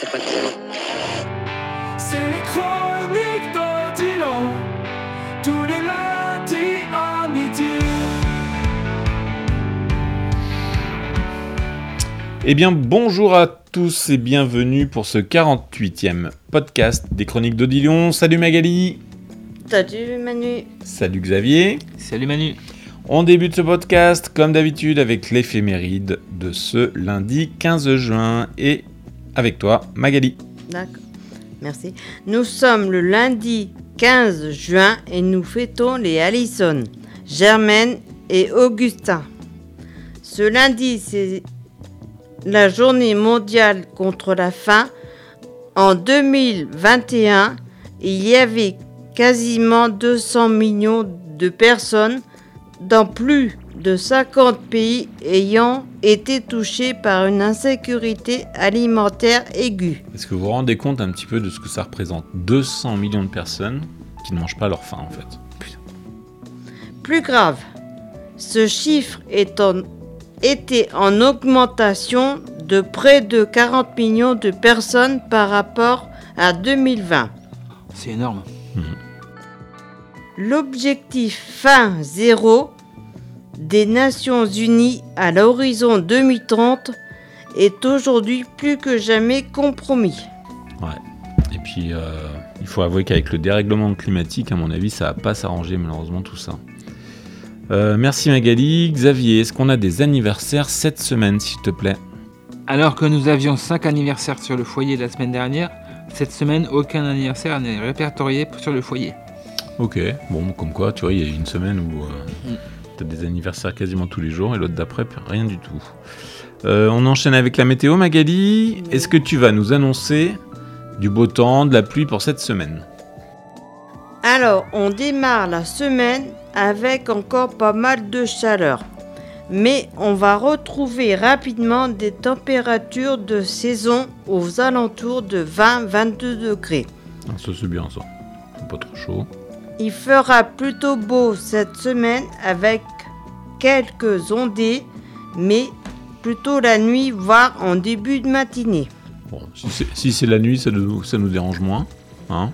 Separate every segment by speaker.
Speaker 1: Poitiers.
Speaker 2: C'est les chroniques d'Odilon, tous les lundis à midi.
Speaker 3: Eh bien, bonjour à tous et bienvenue pour ce 48e podcast des Chroniques d'Odilon. Salut Magali.
Speaker 4: Salut Manu.
Speaker 3: Salut Xavier.
Speaker 5: Salut Manu.
Speaker 3: On débute ce podcast comme d'habitude avec l'éphéméride de ce lundi 15 juin et avec toi Magali.
Speaker 4: D'accord, merci. Nous sommes le lundi 15 juin et nous fêtons les Alison, Germaine et Augustin. Ce lundi, c'est la journée mondiale contre la faim. En 2021, il y avait quasiment 200 millions de personnes dans plus de 50 pays ayant été touchés par une insécurité alimentaire aiguë.
Speaker 3: Est-ce que vous vous rendez compte un petit peu de ce que ça représente ? 200 millions de personnes qui ne mangent pas leur faim en fait. Putain.
Speaker 4: Plus grave, ce chiffre était en augmentation de près de 40 millions de personnes par rapport à 2020.
Speaker 5: C'est énorme.
Speaker 4: L'objectif faim zéro des Nations Unies à l'horizon 2030 est aujourd'hui plus que jamais compromis.
Speaker 3: Ouais. Et puis, il faut avouer qu'avec le dérèglement climatique, à mon avis, ça va pas s'arranger malheureusement tout ça. Merci Magali. Xavier, est-ce qu'on a des anniversaires cette semaine, s'il te plaît ?
Speaker 5: Alors que nous avions 5 anniversaires sur le foyer la semaine dernière, cette semaine, aucun anniversaire n'est répertorié sur le foyer.
Speaker 3: Ok, bon, comme quoi, tu vois, il y a une semaine où t'as des anniversaires quasiment tous les jours et l'autre d'après, rien du tout. On enchaîne avec la météo, Magali. Est-ce que tu vas nous annoncer du beau temps, de la pluie pour cette semaine ?
Speaker 4: Alors, on démarre la semaine avec encore pas mal de chaleur. Mais on va retrouver rapidement des températures de saison aux alentours de 20-22 degrés.
Speaker 3: Ah, ça c'est bien ça, c'est pas trop chaud.
Speaker 4: Il fera plutôt beau cette semaine avec quelques ondées, mais plutôt la nuit, voire en début de matinée.
Speaker 3: Bon, si c'est la nuit, ça nous dérange moins. Hein.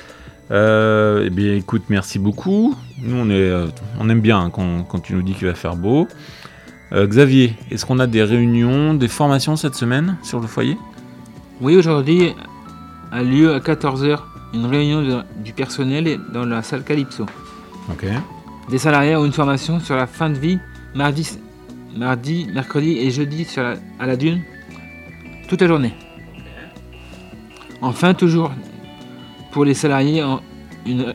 Speaker 3: Eh bien écoute, merci beaucoup. Nous on aime bien quand tu nous dis qu'il va faire beau. Xavier, est-ce qu'on a des réunions, des formations cette semaine sur le foyer ?
Speaker 5: Oui, aujourd'hui a lieu à 14h une réunion du personnel dans la salle Calypso.
Speaker 3: Ok.
Speaker 5: Des salariés ont une formation sur la fin de vie mardi, mercredi et jeudi à la Dune toute la journée. Enfin, toujours pour les salariés, une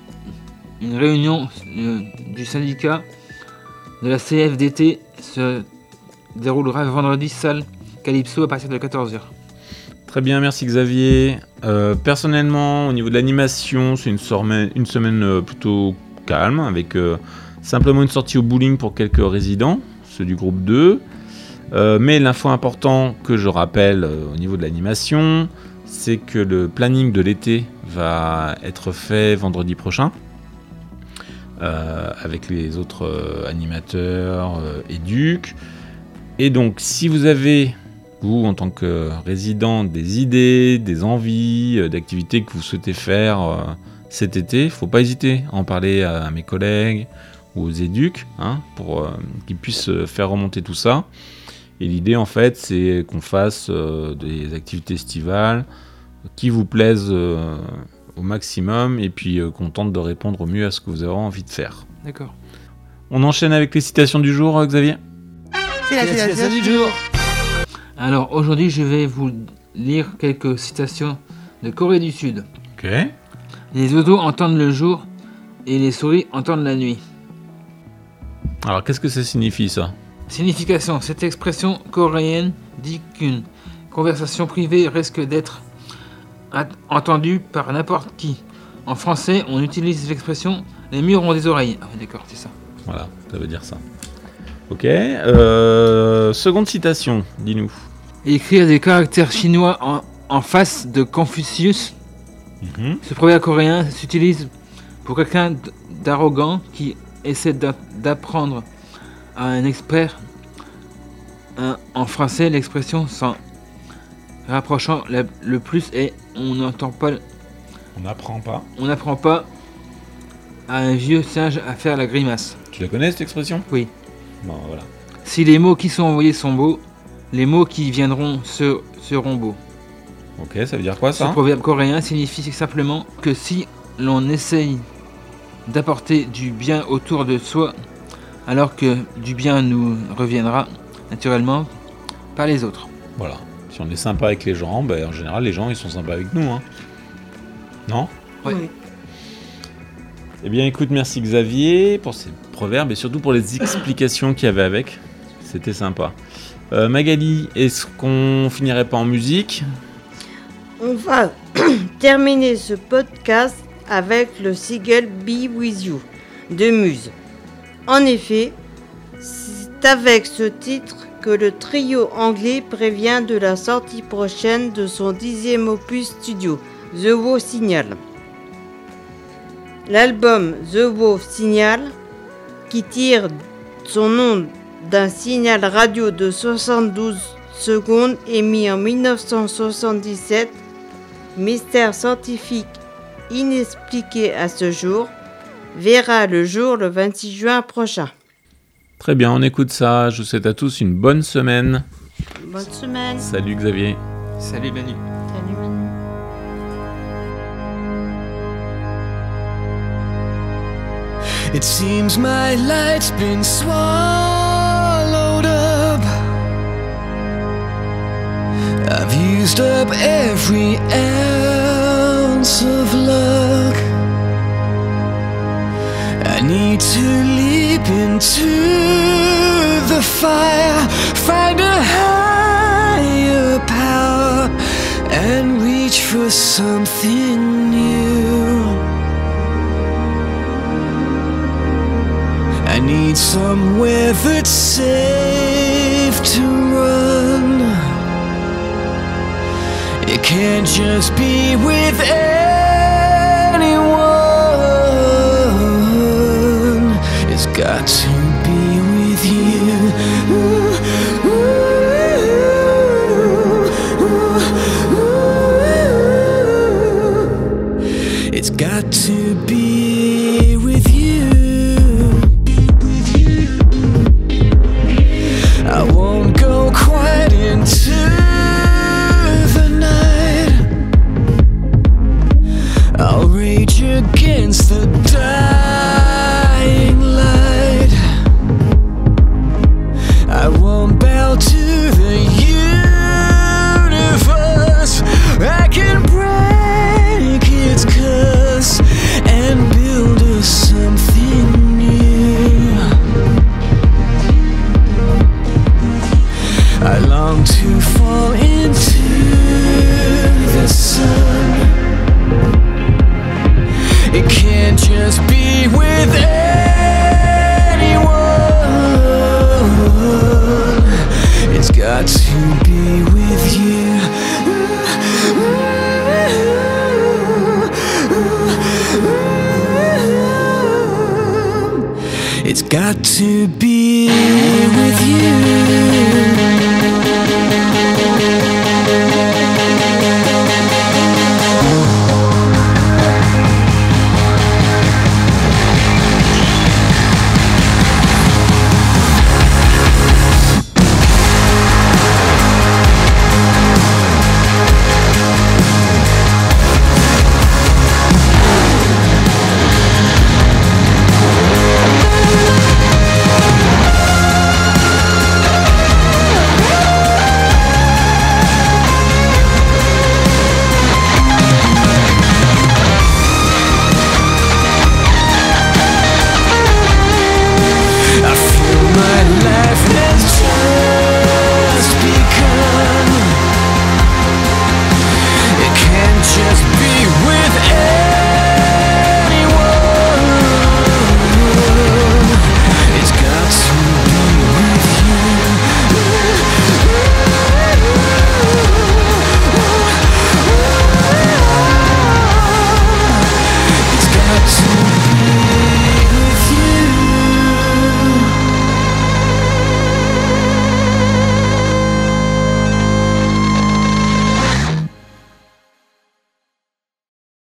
Speaker 5: réunion du syndicat de la CFDT se déroulera vendredi salle Calypso à partir de 14h.
Speaker 3: Très bien, merci Xavier. Personnellement, au niveau de l'animation, c'est une semaine plutôt calme, avec simplement une sortie au bowling pour quelques résidents, ceux du groupe 2. Mais l'info importante que je rappelle au niveau de l'animation, c'est que le planning de l'été va être fait vendredi prochain, avec les autres animateurs, éduques. Et donc, si vous avez, vous, en tant que résident, des idées, des envies, d'activités que vous souhaitez faire cet été, il ne faut pas hésiter à en parler à mes collègues ou aux éduques, pour qu'ils puissent faire remonter tout ça. Et l'idée, en fait, c'est qu'on fasse des activités estivales qui vous plaisent au maximum et puis qu'on tente de répondre au mieux à ce que vous avez envie de faire.
Speaker 5: D'accord.
Speaker 3: On enchaîne avec les citations du jour, Xavier ?
Speaker 5: C'est la citation du jour. Alors aujourd'hui, je vais vous lire quelques citations de Corée du Sud.
Speaker 3: Ok.
Speaker 5: Les oiseaux entendent le jour et les souris entendent la nuit.
Speaker 3: Alors, qu'est-ce que ça signifie, ça ?
Speaker 5: Signification. Cette expression coréenne dit qu'une conversation privée risque d'être entendue par n'importe qui. En français, on utilise l'expression « les murs ont des oreilles ». Ah, d'accord, c'est ça.
Speaker 3: Voilà, ça veut dire ça. Ok. Seconde citation, dis-nous.
Speaker 5: Écrire des caractères chinois en face de Confucius. Ce proverbe coréen s'utilise pour quelqu'un d'arrogant qui essaie d'apprendre à un expert. En français, l'expression rapprochant le plus et on n'apprend pas à un vieux singe à faire la grimace.
Speaker 3: Tu la connais cette expression?
Speaker 5: Oui.
Speaker 3: Bon, voilà.
Speaker 5: Si les mots qui sont envoyés sont beaux, les mots qui viendront seront beaux.
Speaker 3: Ok, ça veut dire quoi
Speaker 5: Ce
Speaker 3: ça?
Speaker 5: proverbe coréen signifie simplement que si l'on essaye d'apporter du bien autour de soi, alors que du bien nous reviendra naturellement par les autres.
Speaker 3: Voilà. Si on est sympa avec les gens, ben, en général les gens ils sont sympas avec nous. Hein. Non?
Speaker 5: Ouais.
Speaker 4: Oui.
Speaker 3: Eh bien écoute, merci Xavier pour ces proverbes et surtout pour les explications qu'il y avait avec. C'était sympa. Magali, est-ce qu'on finirait pas en musique?
Speaker 4: On va terminer ce podcast avec le single Be With You de Muse. En effet, c'est avec ce titre que le trio anglais prévient de la sortie prochaine de son 10e opus studio, The Wow Signal. L'album The Wow Signal, qui tire son nom d'un signal radio de 72 secondes émis en 1977, mystère scientifique inexpliqué à ce jour, verra le jour le 26 juin prochain.
Speaker 3: Très bien, on écoute ça. Je vous souhaite à tous une bonne semaine.
Speaker 4: Bonne semaine.
Speaker 3: Salut Xavier.
Speaker 5: Salut Manu.
Speaker 4: Salut Manu.
Speaker 2: It seems my light's been swallowed up. I've used up every ounce of luck. I need to leap into the fire, find a higher power, and reach for something new. I need somewhere that's safe to run. It can't just be with